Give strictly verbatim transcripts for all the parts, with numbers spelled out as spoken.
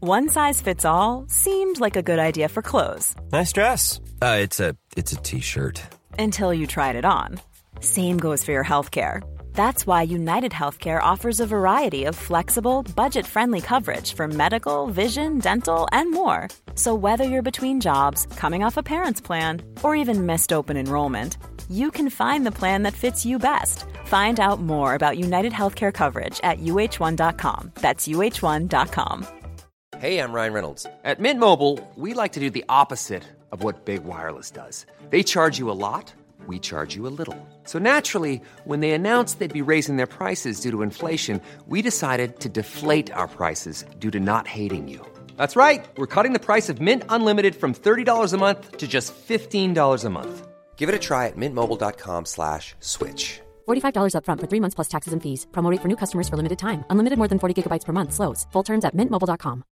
One size fits all seemed like a good idea for clothes. Nice dress. Uh, it's a it's a t-shirt. Until you tried it on. Same goes for your healthcare. That's why United Healthcare offers a variety of flexible, budget-friendly coverage for medical, vision, dental, and more. So whether you're between jobs, coming off a parent's plan, or even missed open enrollment, you can find the plan that fits you best. Find out more about United Healthcare coverage at U H one dot com. That's U H one dot com. Hey, I'm Ryan Reynolds. At Mint Mobile, we like to do the opposite of what Big Wireless does. They charge you a lot, we charge you a little. So naturally, when they announced they'd be raising their prices due to inflation, we decided to deflate our prices due to not hating you. That's right. We're cutting the price of Mint Unlimited from thirty dollars a month to just fifteen dollars a month. Give it a try at mintmobile.com slash switch. forty-five dollars up front for three months plus taxes and fees. Promo rate for new customers for limited time. Unlimited more than forty gigabytes per month. Slows full terms at mint mobile dot com.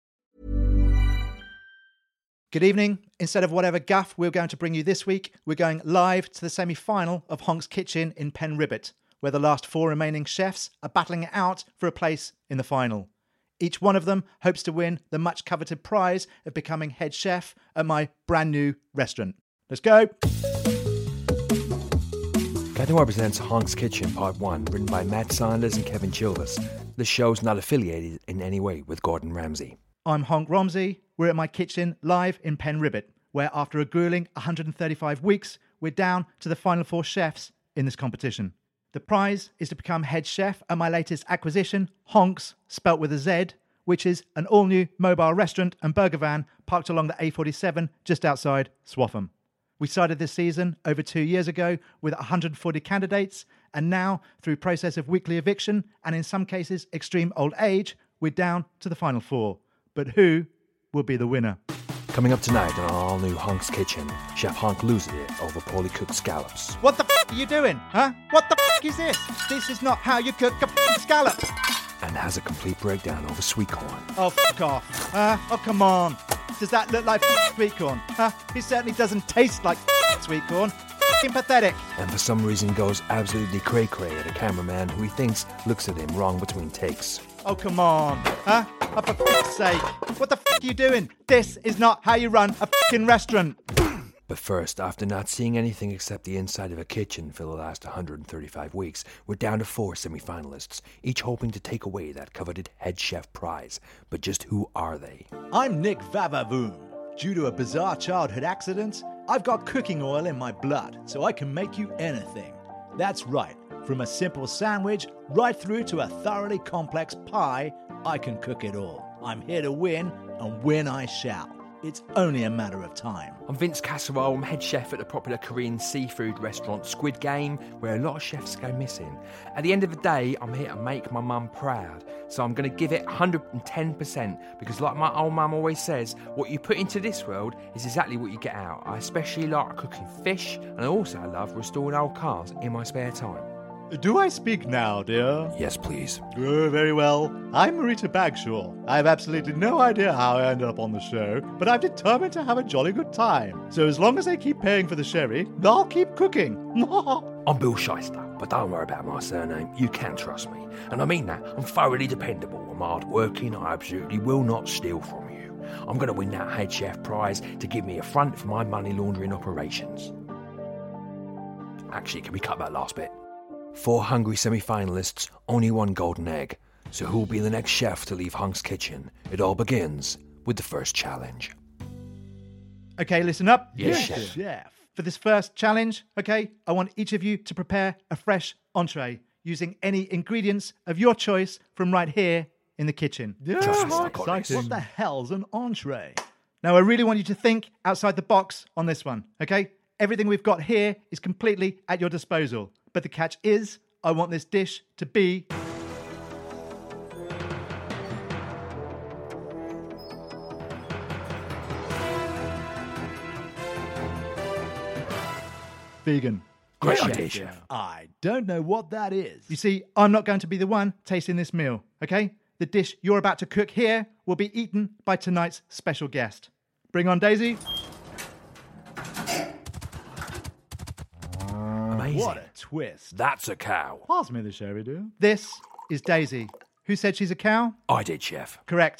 Good evening. Instead of whatever guff we're going to bring you this week, we're going live to the semi-final of Honk's Kitchen in Penribbit, where the last four remaining chefs are battling it out for a place in the final. Each one of them hopes to win the much-coveted prize of becoming head chef at my brand new restaurant. Let's go! Cat Noir presents Honk's Kitchen Part one, written by Matt Sanders and Kevin Chilvers. The show's not affiliated in any way with Gordon Ramsay. I'm Honk Romsey. We're at my kitchen live in Penribbit, where after a grueling one hundred thirty-five weeks, we're down to the final four chefs in this competition. The prize is to become head chef at my latest acquisition, Honk's, spelt with a Z, which is an all-new mobile restaurant and burger van parked along the A forty-seven just outside Swaffham. We started this season over two years ago with one hundred forty candidates, and now, through process of weekly eviction and in some cases extreme old age, we're down to the final four. But who will be the winner? Coming up tonight on our all-new Honk's Kitchen, Chef Honk loses it over poorly cooked scallops. What the f*** are you doing, huh? What the f*** is this? This is not how you cook a f***ing scallop. And has a complete breakdown over sweet corn. Oh, f*** off. Huh? Oh, come on. Does that look like f***ing sweet corn? Huh? It certainly doesn't taste like f***ing sweet corn. F***ing pathetic. And for some reason goes absolutely cray-cray at a cameraman who he thinks looks at him wrong between takes. Oh, come on. Huh? Oh, for f***'s sake. What the f*** are you doing? This is not how you run a f***ing restaurant. But first, after not seeing anything except the inside of a kitchen for the last one hundred thirty-five weeks, we're down to four semi-finalists, each hoping to take away that coveted head chef prize. But just who are they? I'm Nick Vavavoom. Due to a bizarre childhood accident, I've got cooking oil in my blood, so I can make you anything. That's right. From a simple sandwich right through to a thoroughly complex pie, I can cook it all. I'm here to win, and win I shall. It's only a matter of time. I'm Vince Casserole. I'm head chef at the popular Korean seafood restaurant Squid Game, where a lot of chefs go missing. At the end of the day, I'm here to make my mum proud. So I'm going to give it one hundred ten percent, because like my old mum always says, what you put into this world is exactly what you get out. I especially like cooking fish, and I also love restoring old cars in my spare time. Do I speak now, dear? Yes, please. Oh, very well. I'm Marita Bagshaw. I have absolutely no idea how I ended up on the show, but I'm determined to have a jolly good time. So as long as they keep paying for the sherry, I'll keep cooking. I'm Bill Shyster, but don't worry about my surname. You can trust me. And I mean that. I'm thoroughly dependable. I'm hard-working. I absolutely will not steal from you. I'm going to win that head chef prize to give me a front for my money laundering operations. Actually, can we cut that last bit? Four hungry semi-finalists, only one golden egg. So who will be the next chef to leave Honk's Kitchen? It all begins with the first challenge. Okay, listen up. Yes, chef. chef. For this first challenge, okay, I want each of you to prepare a fresh entree using any ingredients of your choice from right here in the kitchen. Yeah, Just how like exciting. this. What the hell's an entree? Now, I really want you to think outside the box on this one, okay? Everything we've got here is completely at your disposal. But the catch is, I want this dish to be vegan. Great Yes, idea, chef. chef. I don't know what that is. You see, I'm not going to be the one tasting this meal, okay? The dish you're about to cook here will be eaten by tonight's special guest. Bring on Daisy. Amazing. What a twist. That's a cow. Pass me the sherry, dear. This is Daisy. Who said she's a cow? I did, chef. Correct.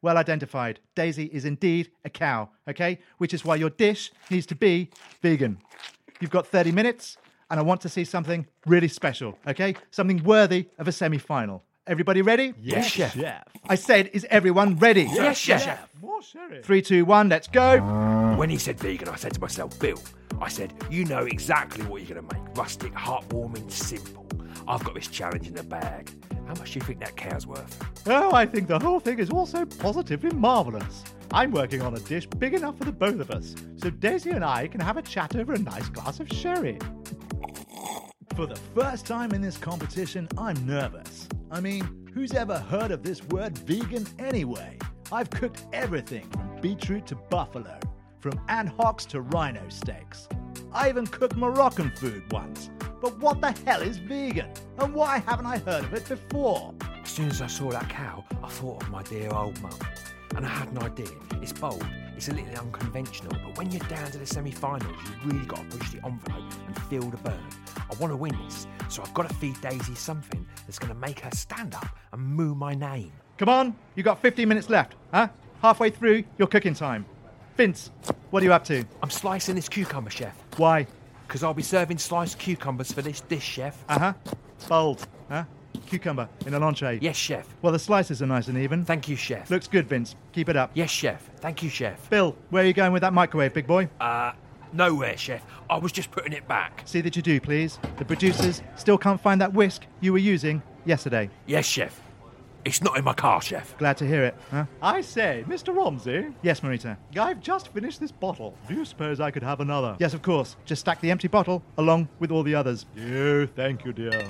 Well identified. Daisy is indeed a cow, okay? Which is why your dish needs to be vegan. You've got thirty minutes, and I want to see something really special, okay? Something worthy of a semi-final. Everybody ready? Yes, chef. I said, is everyone ready? Yes, chef. More sherry. Three, two, one, let's go. When he said vegan, I said to myself, Bill, I said, you know exactly what you're going to make. Rustic, heartwarming, simple. I've got this challenge in the bag. How much do you think that cow's worth? Oh, I think the whole thing is also positively marvellous. I'm working on a dish big enough for the both of us, so Daisy and I can have a chat over a nice glass of sherry. For the first time in this competition, I'm nervous. I mean, who's ever heard of this word vegan anyway? I've cooked everything from beetroot to buffalo, from ant hocks to rhino steaks. I even cooked Moroccan food once. But what the hell is vegan? And why haven't I heard of it before? As soon as I saw that cow, I thought of my dear old mum. And I had an idea. It's bold, it's a little unconventional, but when you're down to the semi-finals, you've really got to push the envelope and feel the burn. I want to win this, so I've got to feed Daisy something that's going to make her stand up and moo my name. Come on, you got fifteen minutes left, huh? Halfway through your cooking time. Vince, what are you up to? I'm slicing this cucumber, chef, Why? because I'll be serving sliced cucumbers for this dish, chef. Uh-huh. Bold, huh? Cucumber in an entree. Yes, chef. Well, the slices are nice and even. Thank you, chef. Looks good, Vince. Keep it up. Yes, chef. Thank you, chef. Bill, where are you going with that microwave, big boy? Uh, nowhere, chef. I was just putting it back. See that you do, please. The producers still can't find that whisk you were using yesterday. Yes, chef. It's not in my car, chef. Glad to hear it, huh? I say, Mister Romsey, Yes, Marita. I've just finished this bottle. Do you suppose I could have another? Yes, of course. Just stack the empty bottle along with all the others. Oh, thank you, dear.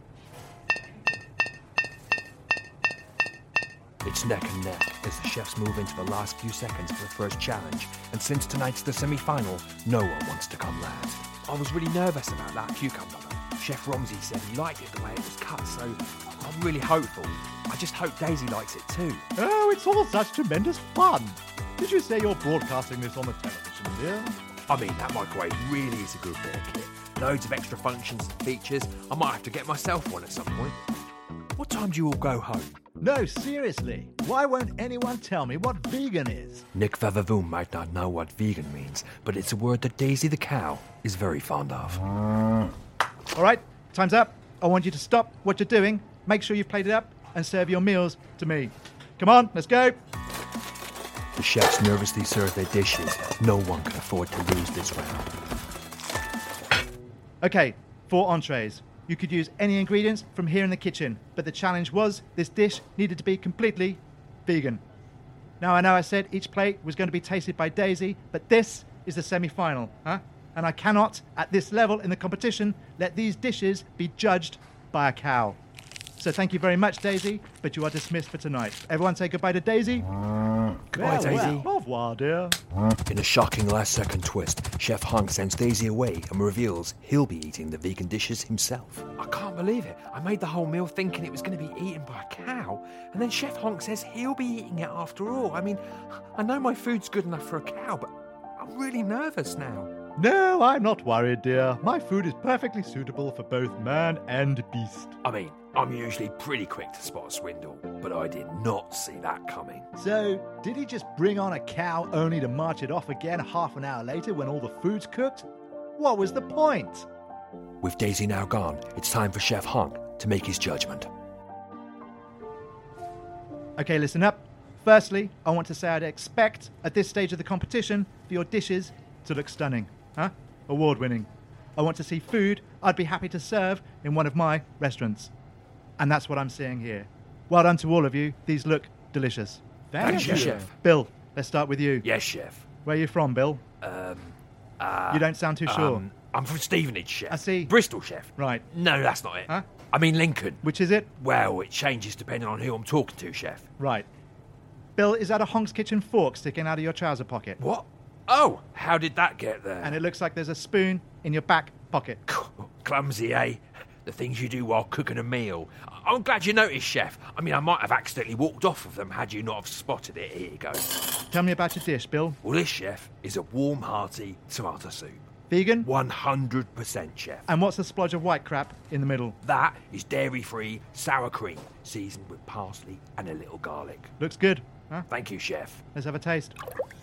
It's neck and neck as the chefs move into the last few seconds of the first challenge, and since tonight's the semi-final, no one wants to come last. I was really nervous about that cucumber though. Chef Romsey said he liked it the way it was cut, so I'm really hopeful. I just hope Daisy likes it too. Oh, it's all such tremendous fun. Did you say you're broadcasting this on the television, dear? I mean, that microwave really is a good bit of kit. Loads of extra functions and features. I might have to get myself one at some point. What time do you all go home? No, seriously. Why won't anyone tell me what vegan is? Nick Vavavoom might not know what vegan means, but it's a word that Daisy the cow is very fond of. All right, time's up. I want you to stop what you're doing, make sure you've plated it up, and serve your meals to me. Come on, let's go. The chefs nervously serve their dishes. No one can afford to lose this round. Okay, four entrees. You could use any ingredients from here in the kitchen, but the challenge was this dish needed to be completely vegan. Now, I know I said each plate was going to be tasted by Daisy, but this is the semi-final, huh? And I cannot, at this level in the competition, let these dishes be judged by a cow. So thank you very much, Daisy, but you are dismissed for tonight. Everyone say goodbye to Daisy. Goodbye, Well, Daisy. well, au revoir, dear. In a shocking last-second twist, Chef Hunk sends Daisy away and reveals he'll be eating the vegan dishes himself. I can't believe it. I made the whole meal thinking it was going to be eaten by a cow, and then Chef Hunk says he'll be eating it after all. I mean, I know my food's good enough for a cow, but I'm really nervous now. No, I'm not worried, dear. My food is perfectly suitable for both man and beast. I mean, I'm usually pretty quick to spot a swindle, but I did not see that coming. So, did he just bring on a cow only to march it off again half an hour later when all the food's cooked? What was the point? With Daisy now gone, it's time for Chef Hunk to make his judgment. Okay, listen up. Firstly, I want to say I'd expect, at this stage of the competition, for your dishes to look stunning. Huh? Award-winning. I want to see food I'd be happy to serve in one of my restaurants. And that's what I'm seeing here. Well done to all of you. These look delicious. Thank you, Chef. Bill, let's start with you. Yes, Chef. Where are you from, Bill? Um, uh, You don't sound too sure. um, I'm from Stevenage, Chef. I see. Bristol, Chef. Right. No, that's not it. Huh? I mean Lincoln. Which is it? Well, it changes depending on who I'm talking to, Chef. Right. Bill, is that a Honk's Kitchen fork sticking out of your trouser pocket? What? Oh, how did that get there? And it looks like there's a spoon in your back pocket. Clumsy, eh? The things you do while cooking a meal. I- I'm glad you noticed, Chef. I mean, I might have accidentally walked off of them had you not have spotted it. Here you go. Tell me about your dish, Bill. Well, this, Chef, is a warm, hearty tomato soup. Vegan? one hundred percent, Chef. And what's a splodge of white crap in the middle? That is dairy-free sour cream, seasoned with parsley and a little garlic. Looks good. Huh? Thank you, chef. Let's have a taste.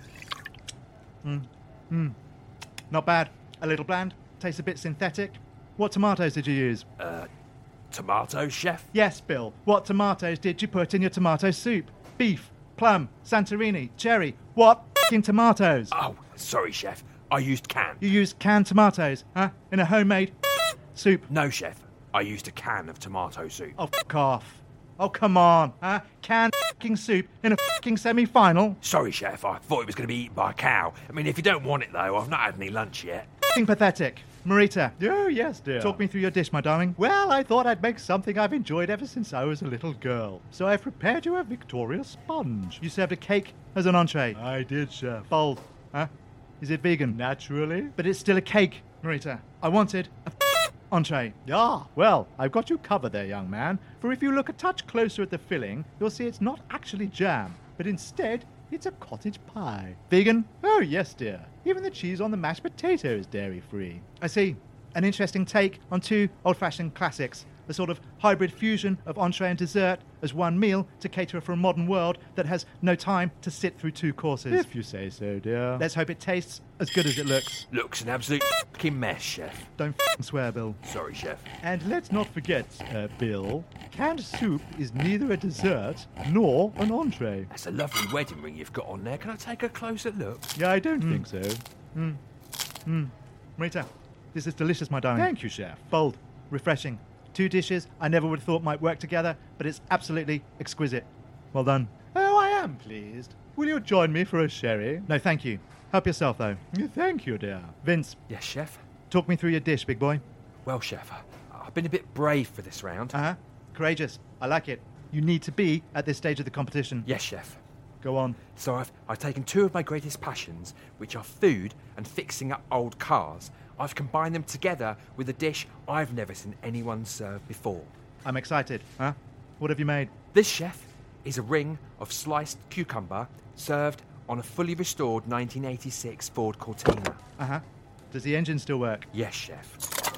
Mm. Mm. Not bad. A little bland. Tastes a bit synthetic. What tomatoes did you use? Uh, tomatoes, chef? Yes, Bill. What tomatoes did you put in your tomato soup? Beef, plum, Santorini, cherry. What f***ing tomatoes? Oh, sorry, chef. I used canned. You used canned tomatoes, huh? In a homemade soup. No, chef. I used a can of tomato soup. Oh, f*** off. Oh, come on, huh? Canned f***ing soup in a f***ing semi-final? Sorry, chef. I thought it was going to be eaten by a cow. I mean, if you don't want it, though, I've not had any lunch yet. F***ing pathetic. Marita. Oh, yes, dear. Talk me through your dish, my darling. Well, I thought I'd make something I've enjoyed ever since I was a little girl. So I've prepared you a Victoria sponge. You served a cake as an entree. I did, chef. Bold, huh? Is it vegan? Naturally. But it's still a cake, Marita. I wanted a f- entree. Ah, well, I've got you covered there, young man. For if you look a touch closer at the filling, you'll see it's not actually jam, but instead, it's a cottage pie. Vegan? Oh, yes, dear. Even the cheese on the mashed potato is dairy-free. I see. An interesting take on two old-fashioned classics. A sort of hybrid fusion of entree and dessert as one meal to cater for a modern world that has no time to sit through two courses. If you say so, dear. Let's hope it tastes as good as it looks. Looks an absolute f***ing mess, chef. Don't f***ing swear, Bill. Sorry, chef. And let's not forget, uh, Bill, canned soup is neither a dessert nor an entree. That's a lovely wedding ring you've got on there. Can I take a closer look? Yeah, I don't think so. Mm. Mm. Marita, this is delicious, my darling. Thank you, chef. Bold, refreshing. Two dishes I never would have thought might work together, but it's absolutely exquisite. Well done. Oh, I am pleased. Will you join me for a sherry? No, thank you. Help yourself, though. Thank you, dear. Vince, Yes, chef? talk me through your dish, big boy. Well, chef, I- I've been a bit brave for this round. Uh-huh. Courageous. I like it. You need to be at this stage of the competition. Yes, chef. Go on. So I've, I've taken two of my greatest passions, which are food and fixing up old cars. I've combined them together with a dish I've never seen anyone serve before. I'm excited. Huh? What have you made? This, chef, is a ring of sliced cucumber served on a fully restored nineteen eighty-six Ford Cortina. Uh-huh. Does the engine still work? Yes, chef.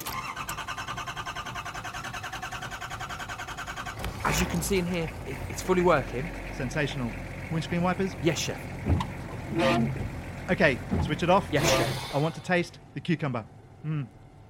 As you can see in here, it, it's fully working. Sensational. Windscreen wipers? Yes, chef. Okay, switch it off. Yes, chef. I want to taste the cucumber. Mmm.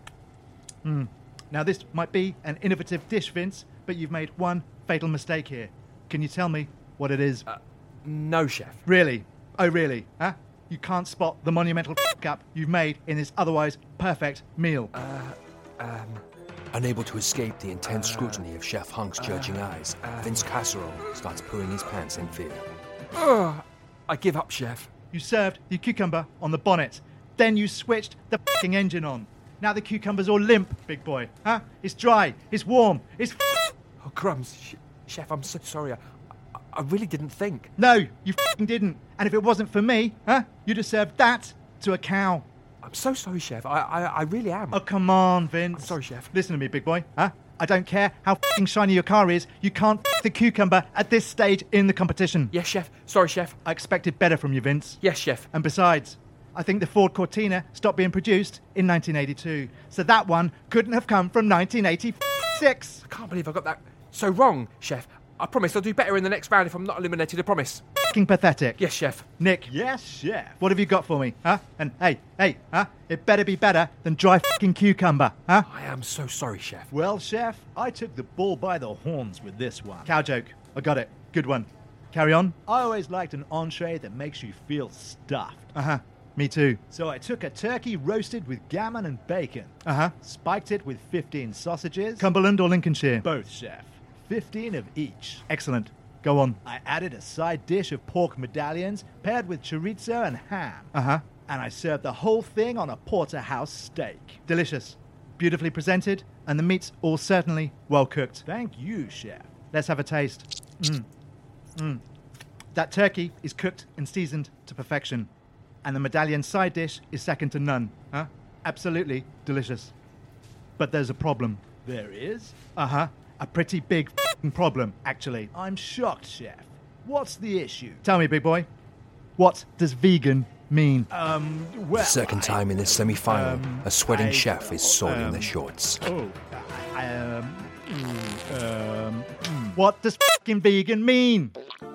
Mmm. Now, this might be an innovative dish, Vince, but you've made one fatal mistake here. Can you tell me what it is? Uh, no, chef. Really? Oh, really? Huh? You can't spot the monumental f***up you've made in this otherwise perfect meal. Uh, um... Unable to escape the intense scrutiny of Chef Hunk's judging eyes, Vince Casserole starts pooing his pants in fear. Ugh, I give up, chef. You served the cucumber on the bonnet. Then you switched the f***ing engine on. Now the cucumber's all limp, big boy. Huh? It's dry. It's warm. It's f***. Oh, crumbs. Sh- chef, I'm so sorry. I, I, I really didn't think. No, you f***ing didn't. And if it wasn't for me, huh? You'd have served that to a cow. I'm so sorry, chef. I, I, I really am. Oh, come on, Vince. I'm sorry, chef. Listen to me, big boy. Huh? I don't care how f***ing shiny your car is. You can't f*** the cucumber at this stage in the competition. Yes, chef. Sorry, chef. I expected better from you, Vince. Yes, chef. And besides, I think the Ford Cortina stopped being produced in nineteen eighty-two. So that one couldn't have come from nineteen eighty-six. I can't believe I got that so wrong, chef. I promise I'll do better in the next round if I'm not eliminated, I promise. F***ing pathetic. Yes, chef. Nick. Yes, chef. What have you got for me, huh? And hey, hey, huh? It better be better than dry f***ing cucumber, huh? I am so sorry, chef. Well, chef, I took the bull by the horns with this one. Cow joke. I got it. Good one. Carry on. I always liked an entree that makes you feel stuffed. Uh-huh. Me too. So I took a turkey roasted with gammon and bacon. Uh-huh. Spiked it with fifteen sausages. Cumberland or Lincolnshire? Both, chef. fifteen of each. Excellent. Go on. I added a side dish of pork medallions paired with chorizo and ham. Uh-huh. And I served the whole thing on a porterhouse steak. Delicious. Beautifully presented, and the meat's all certainly well cooked. Thank you, chef. Let's have a taste. Mmm. Mmm. That turkey is cooked and seasoned to perfection. And the medallion side dish is second to none. Huh? Absolutely delicious. But there's a problem. There is? Uh-huh. A pretty big f***ing problem, actually. I'm shocked, chef. What's the issue? Tell me, big boy. What does vegan mean? Um, well... Second I- time in this semi-final, um, a sweating I- chef is soiling um, their shorts. Oh, I, um... mm, um... mm. What does f***ing vegan mean?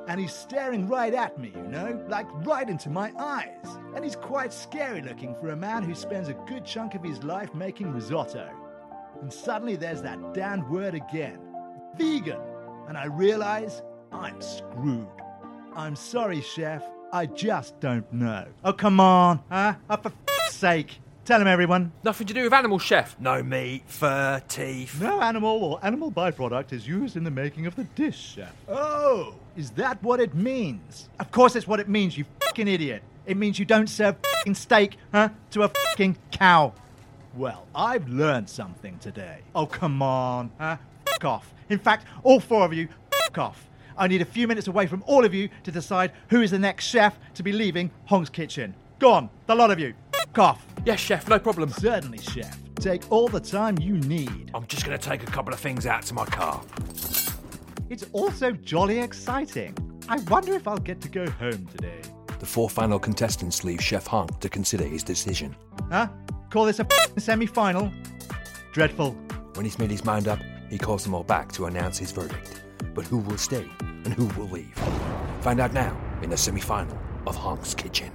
And he's staring right at me, you know, like right into my eyes. And he's quite scary looking for a man who spends a good chunk of his life making risotto. And suddenly there's that damned word again, vegan. And I realize I'm screwed. I'm sorry, chef. I just don't know. Oh, come on, huh? Oh, for f***'s sake. Tell him, everyone. Nothing to do with animals, chef. No meat, fur, teeth. No animal or animal byproduct is used in the making of the dish, chef. Oh, is that what it means? Of course it's what it means, you fucking idiot. It means you don't serve fucking steak, huh, to a fucking cow. Well, I've learned something today. Oh, come on, huh? Fuck off. In fact, all four of you, fuck off. I need a few minutes away from all of you to decide who is the next chef to be leaving Hong's kitchen. Go on, the lot of you. Fuck off. Yes, chef, no problem. Certainly, chef. Take all the time you need. I'm just going to take a couple of things out to my car. It's also jolly exciting. I wonder if I'll get to go home today. The four final contestants leave Chef Hong to consider his decision. Huh? Call this a f***ing semi-final? Dreadful. When he's made his mind up, he calls them all back to announce his verdict. But who will stay and who will leave? Find out now in the semi-final of Hong's Kitchen.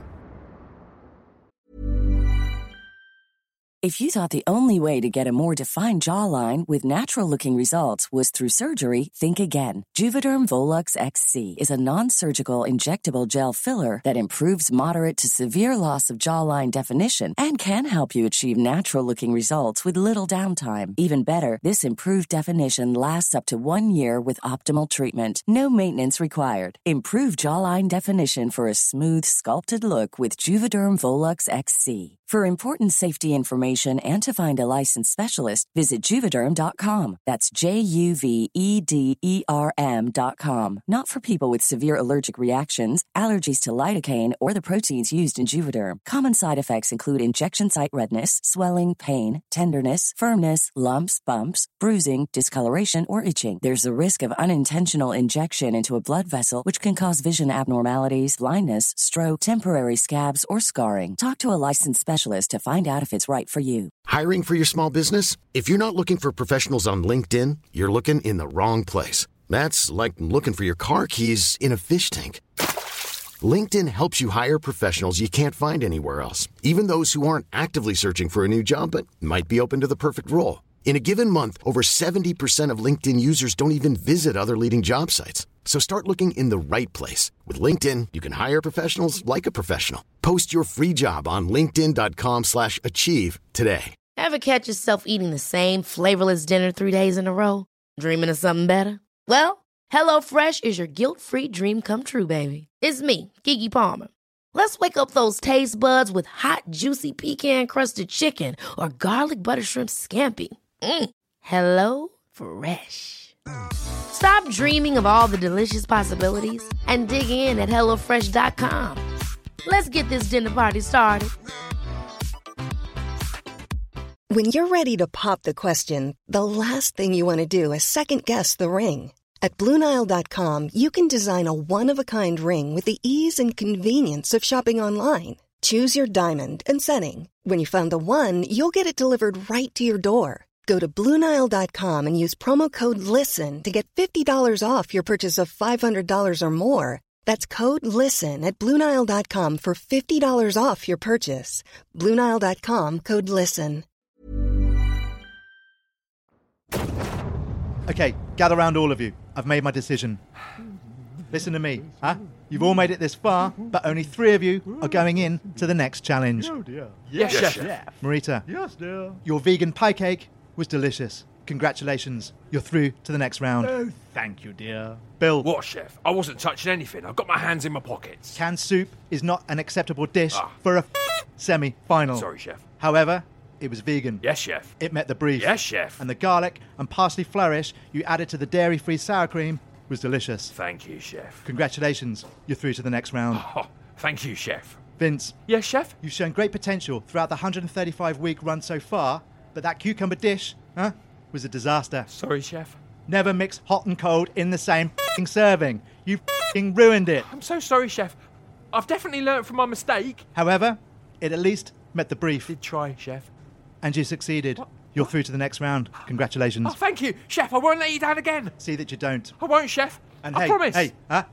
If you thought the only way to get a more defined jawline with natural-looking results was through surgery, think again. Juvederm Volux X C is a non-surgical injectable gel filler that improves moderate to severe loss of jawline definition and can help you achieve natural-looking results with little downtime. Even better, this improved definition lasts up to one year with optimal treatment. No maintenance required. Improve jawline definition for a smooth, sculpted look with Juvederm Volux X C. For important safety information and to find a licensed specialist, visit Juvederm dot com. That's J U V E D E R M dot com. Not for people with severe allergic reactions, allergies to lidocaine, or the proteins used in Juvederm. Common side effects include injection site redness, swelling, pain, tenderness, firmness, lumps, bumps, bruising, discoloration, or itching. There's a risk of unintentional injection into a blood vessel, which can cause vision abnormalities, blindness, stroke, temporary scabs, or scarring. Talk to a licensed specialist to find out if it's right for you. Hiring for your small business? If you're not looking for professionals on LinkedIn, you're looking in the wrong place. That's like looking for your car keys in a fish tank. LinkedIn helps you hire professionals you can't find anywhere else, even those who aren't actively searching for a new job but might be open to the perfect role. In a given month, over seventy percent of LinkedIn users don't even visit other leading job sites. So start looking in the right place. With LinkedIn, you can hire professionals like a professional. Post your free job on linkedin dot com slash achieve today. Ever catch yourself eating the same flavorless dinner three days in a row? Dreaming of something better? Well, HelloFresh is your guilt-free dream come true, baby. It's me, Keke Palmer. Let's wake up those taste buds with hot, juicy pecan-crusted chicken or garlic butter shrimp scampi. Mm. Hello Fresh. Stop dreaming of all the delicious possibilities and dig in at hello fresh dot com. Let's get this dinner party started. When you're ready to pop the question, the last thing you want to do is second-guess the ring. At Blue Nile dot com, you can design a one-of-a-kind ring with the ease and convenience of shopping online. Choose your diamond and setting. When you find the one, you'll get it delivered right to your door. Go to Blue Nile dot com and use promo code LISTEN to get fifty dollars off your purchase of five hundred dollars or more. That's code LISTEN at Blue Nile dot com for fifty dollars off your purchase. Blue Nile dot com, code LISTEN. Okay, gather round all of you. I've made my decision. Listen to me, huh? You've all made it this far, but only three of you are going in to the next challenge. Oh dear. Yes, yes chef. chef. Marita, Yes, dear. your vegan pie cake was delicious. Congratulations, you're through to the next round. Oh, thank you, dear. Bill, What, chef? I wasn't touching anything. I've got my hands in my pockets. canned soup is not an acceptable dish Ah. for a semi-final. Sorry, chef. However, it was vegan. Yes, chef. It met the brief. Yes, chef. And the garlic and parsley flourish you added to the dairy-free sour cream was delicious. Thank you, chef. Congratulations, you're through to the next round. Oh, thank you, chef. Vince, Yes, chef? you've shown great potential throughout the one hundred thirty-five week run so far, but that cucumber dish, huh, was a disaster. Sorry, chef. Never mix hot and cold in the same f***ing serving. You f***ing ruined it. I'm so sorry, chef. I've definitely learnt from my mistake. However, it at least met the brief, Did try, chef. and you succeeded. What? You're through to the next round. Congratulations. Oh, thank you, chef. I won't let you down again. See that you don't. I won't, chef. And I hey, promise. hey, huh? Hey,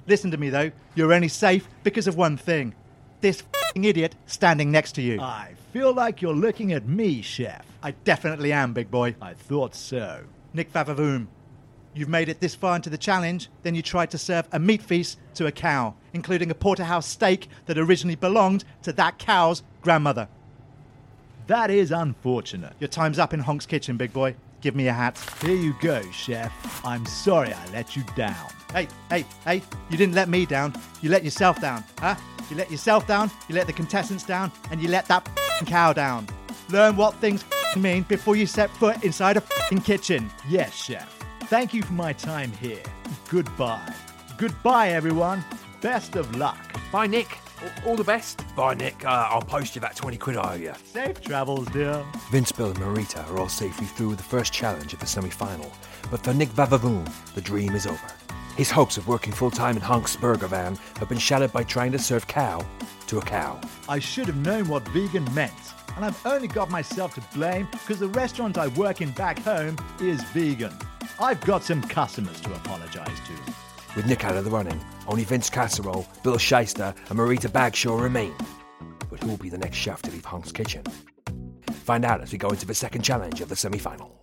Listen to me, though. You're only safe because of one thing. This f***ing idiot standing next to you. I feel like you're looking at me, Chef. I definitely am, big boy. I thought so. Nick Vavavoom. You've made it this far into the challenge, then you tried to serve a meat feast to a cow, including a porterhouse steak that originally belonged to that cow's grandmother. That is unfortunate. Your time's up in Honk's kitchen, big boy. Give me a hat. Here you go, Chef. I'm sorry I let you down. Hey, hey, hey, you didn't let me down. You let yourself down, huh? You let yourself down, you let the contestants down, and you let that f***ing cow down. Learn what things f***ing mean before you set foot inside a f***ing kitchen. Yes, Chef. Thank you for my time here. Goodbye. Goodbye, everyone. Best of luck. Bye, Nick. All the best. Bye, Nick. Uh, I'll post you that twenty quid I owe you. Safe travels, dear. Vince, Bill and Marita are all safely through with the first challenge of the semi-final. But for Nick Vavavoom, the dream is over. His hopes of working full-time in Honk's burger van have been shattered by trying to serve cow to a cow. I should have known what vegan meant. And I've only got myself to blame because the restaurant I work in back home is vegan. I've got some customers to apologise to. With Nick out of the running, only Vince Casserole, Bill Shyster and Marita Bagshaw remain. But who will be the next chef to leave Honk's kitchen? Find out as we go into the second challenge of the semi-final.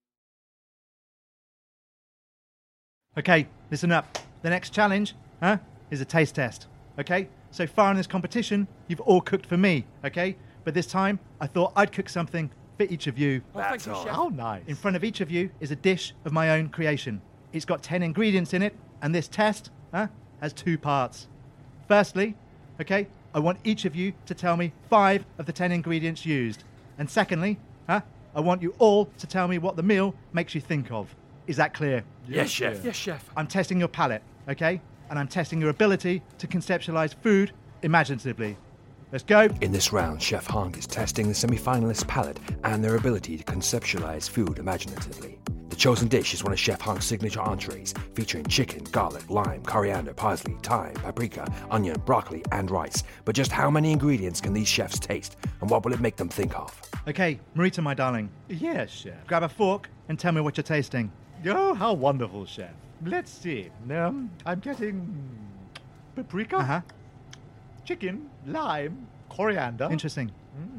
Okay, listen up. The next challenge, huh, is a taste test, okay? So far in this competition, you've all cooked for me, okay? But this time, I thought I'd cook something for each of you. Oh, thank you, Chef. How nice. In front of each of you is a dish of my own creation. It's got ten ingredients in it, and this test, huh, has two parts. Firstly, okay, I want each of you to tell me five of the ten ingredients used. And secondly, huh, I want you all to tell me what the meal makes you think of. Is that clear? Yes, Chef. Yes, Chef. I'm testing your palate, okay? And I'm testing your ability to conceptualize food imaginatively. Let's go. In this round, Chef Honk is testing the semi-finalists' palate and their ability to conceptualize food imaginatively. The chosen dish is one of Chef Honk's signature entrees, featuring chicken, garlic, lime, coriander, parsley, thyme, paprika, onion, broccoli, and rice. But just how many ingredients can these chefs taste, and what will it make them think of? Okay, Marita, my darling, Yes, Chef. grab a fork and tell me what you're tasting. Oh, how wonderful, Chef. Let's see. Um, I'm getting paprika, Uh-huh. chicken, lime, coriander, Interesting.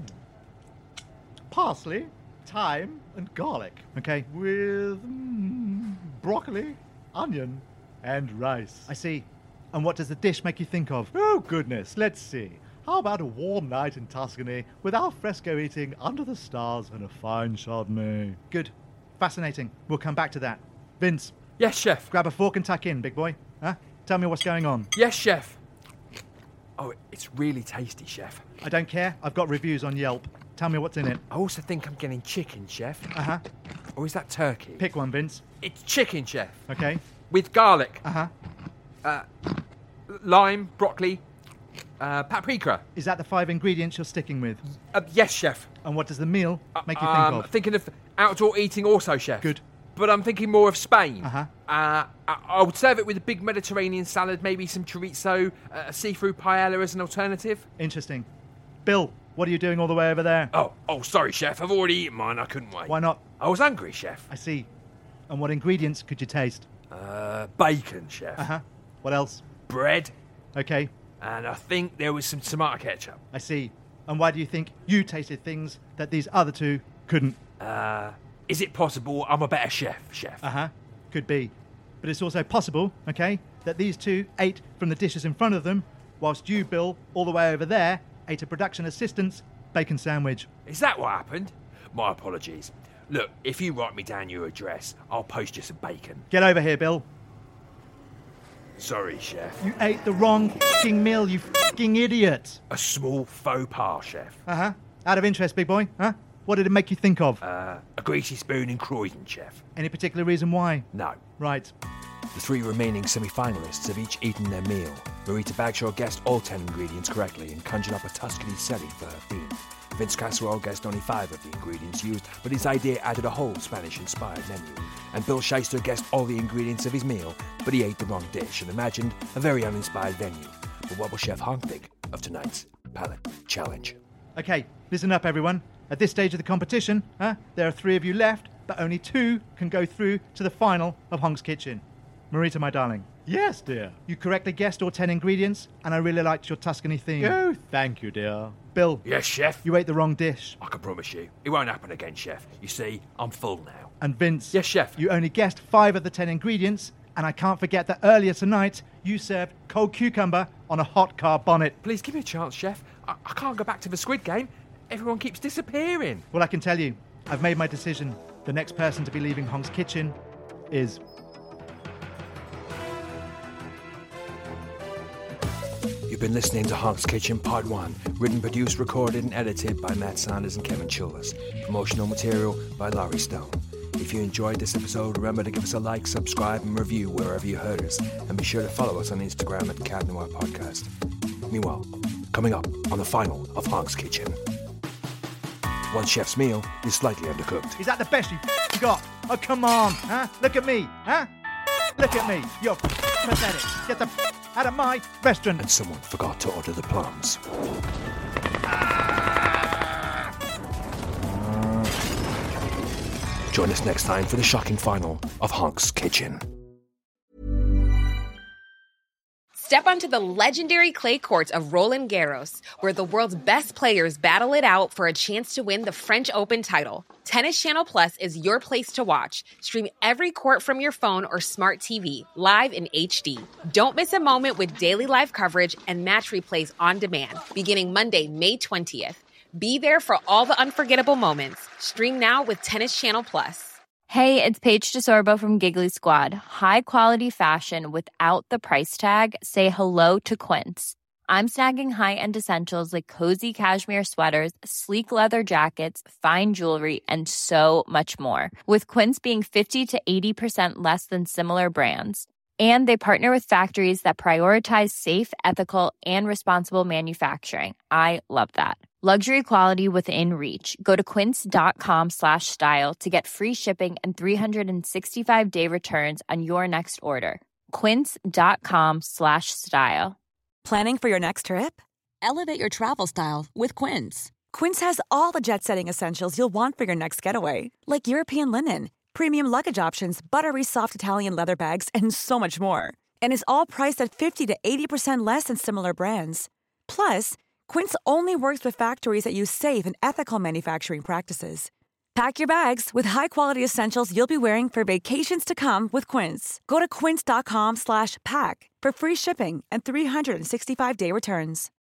parsley, thyme, and garlic. Okay, With mm, broccoli, onion, and rice. I see. And what does the dish make you think of? Oh, goodness. Let's see. How about a warm night in Tuscany with al fresco eating under the stars and a fine Chardonnay? Good. Fascinating. We'll come back to that. Vince, Yes, Chef. grab a fork and tuck in, big boy. Huh? Tell me what's going on. Yes, Chef. Oh, it's really tasty, Chef. I don't care. I've got reviews on Yelp. Tell me what's in it. I also think I'm getting chicken, Chef. Uh-huh. Or is that turkey? Pick one, Vince. It's chicken, Chef. Okay. With garlic, Uh-huh. uh, lime, broccoli, uh, paprika. Is that the five ingredients you're sticking with? Uh, yes, Chef. And what does the meal make you think um, of? Thinking of outdoor eating also, Chef. Good. But I'm thinking more of Spain. Uh-huh. Uh, I, I would serve it with a big Mediterranean salad, maybe some chorizo, uh, a seafood paella as an alternative. Interesting. Bill, what are you doing all the way over there? Oh, oh, sorry, Chef. I've already eaten mine. I couldn't wait. Why not? I was hungry, Chef. I see. And what ingredients could you taste? Uh, bacon, Chef. Uh-huh. What else? Bread. Okay, And I think there was some tomato ketchup. I see. And why do you think you tasted things that these other two couldn't? Uh, is it possible I'm a better chef, Chef? Uh-huh. Could be. But it's also possible, okay, that these two ate from the dishes in front of them, whilst you, Bill, all the way over there, ate a production assistant's bacon sandwich. Is that what happened? My apologies. Look, if you write me down your address, I'll post you some bacon. Get over here, Bill. Sorry, Chef. You ate the wrong f***ing meal, you f***ing idiot. A small faux pas, Chef. Uh-huh. Out of interest, big boy, huh? What did it make you think of? Uh, a greasy spoon in Croydon, Chef. Any particular reason why? No. Right. The three remaining semi-finalists have each eaten their meal. Marita Bagshaw guessed all ten ingredients correctly and conjured up a Tuscany setting for her theme. Vince Casserole guessed only five of the ingredients used, but his idea added a whole Spanish-inspired menu. And Bill Shyster guessed all the ingredients of his meal, but he ate the wrong dish and imagined a very uninspired venue. But what will Chef Honk think of tonight's palate challenge? Okay, listen up, everyone. At this stage of the competition, huh, there are three of you left, but only two can go through to the final of Honk's Kitchen. Marita, my darling, Yes, dear. You correctly guessed all ten ingredients, and I really liked your Tuscany theme. Oh, thank you, dear. Bill. Yes, chef? You ate the wrong dish. I can promise you, it won't happen again, chef. You see, I'm full now. And Vince. Yes, chef? You only guessed five of the ten ingredients, and I can't forget that earlier tonight, you served cold cucumber on a hot car bonnet. Please give me a chance, chef. I, I can't go back to the Squid Game. Everyone keeps disappearing. Well, I can tell you, I've made my decision. The next person to be leaving Honk's kitchen is... You've been listening to Honk's Kitchen Part one, written, produced, recorded and edited by Matt Sanders and Kevin Chilvers. Promotional material by Laurie Stone. If you enjoyed this episode, remember to give us a like, subscribe and review wherever you heard us, and be sure to follow us on Instagram at Cat Noir Podcast. Meanwhile, coming up on the final of Honk's Kitchen. One chef's meal is slightly undercooked. Is that the best you've got? Oh, come on, huh? Look at me, huh? Look at me. You're pathetic. Get the out of my restaurant. And someone forgot to order the plums. Join us next time for the shocking final of Honk's Kitchen. Step onto the legendary clay courts of Roland Garros, where the world's best players battle it out for a chance to win the French Open title. Tennis Channel Plus is your place to watch. Stream every court from your phone or smart T V, live in H D. Don't miss a moment with daily live coverage and match replays on demand, beginning Monday, May twentieth. Be there for all the unforgettable moments. Stream now with Tennis Channel Plus. Hey, it's Paige DeSorbo from Giggly Squad. High quality fashion without the price tag. Say hello to Quince. I'm snagging high-end essentials like cozy cashmere sweaters, sleek leather jackets, fine jewelry, and so much more. With Quince being fifty to eighty percent less than similar brands. And they partner with factories that prioritize safe, ethical, and responsible manufacturing. I love that. Luxury quality within reach. Go to quince.com slash style to get free shipping and three sixty-five day returns on your next order. Quince.com slash style. Planning for your next trip? Elevate your travel style with Quince. Quince has all the jet-setting essentials you'll want for your next getaway, like European linen, premium luggage options, buttery soft Italian leather bags, and so much more. And is all priced at fifty to eighty percent less than similar brands. Plus, Quince only works with factories that use safe and ethical manufacturing practices. Pack your bags with high-quality essentials you'll be wearing for vacations to come with Quince. Go to quince.com slash pack for free shipping and three sixty-five day returns.